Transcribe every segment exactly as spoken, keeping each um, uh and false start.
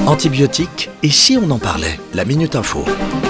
Antibiotiques, et si on en parlait? La Minute Info.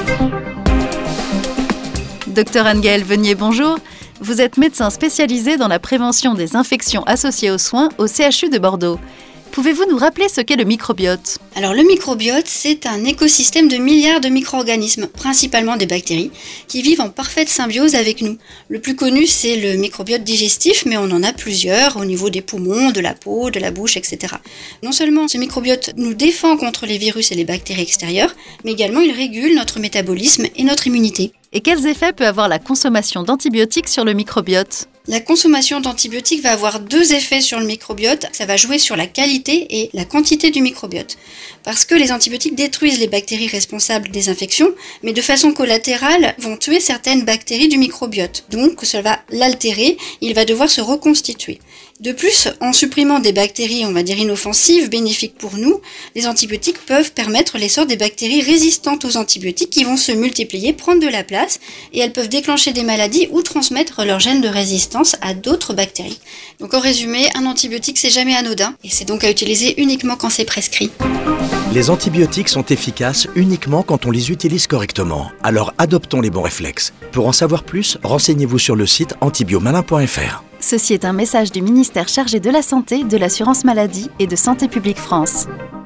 Docteur Anne-Gaëlle Venier, bonjour. Vous êtes médecin spécialisé dans la prévention des infections associées aux soins au C H U de Bordeaux. Pouvez-vous nous rappeler ce qu'est le microbiote? Alors le microbiote, c'est un écosystème de milliards de micro-organismes, principalement des bactéries, qui vivent en parfaite symbiose avec nous. Le plus connu, c'est le microbiote digestif, mais on en a plusieurs au niveau des poumons, de la peau, de la bouche, et cetera. Non seulement ce microbiote nous défend contre les virus et les bactéries extérieures, mais également il régule notre métabolisme et notre immunité. Et quels effets peut avoir la consommation d'antibiotiques sur le microbiote? La consommation d'antibiotiques va avoir deux effets sur le microbiote. Ça va jouer sur la qualité et la quantité du microbiote. Parce que les antibiotiques détruisent les bactéries responsables des infections, mais de façon collatérale vont tuer certaines bactéries du microbiote. Donc ça va l'altérer, il va devoir se reconstituer. De plus, en supprimant des bactéries, on va dire inoffensives, bénéfiques pour nous, les antibiotiques peuvent permettre l'essor des bactéries résistantes aux antibiotiques qui vont se multiplier, prendre de la place, et elles peuvent déclencher des maladies ou transmettre leur gène de résistance à d'autres bactéries. Donc en résumé, un antibiotique c'est jamais anodin, et c'est donc à utiliser uniquement quand c'est prescrit. Les antibiotiques sont efficaces uniquement quand on les utilise correctement. Alors adoptons les bons réflexes. Pour en savoir plus, renseignez-vous sur le site antibiomalin point f r. Ceci est un message du ministère chargé de la Santé, de l'Assurance Maladie et de Santé Publique France.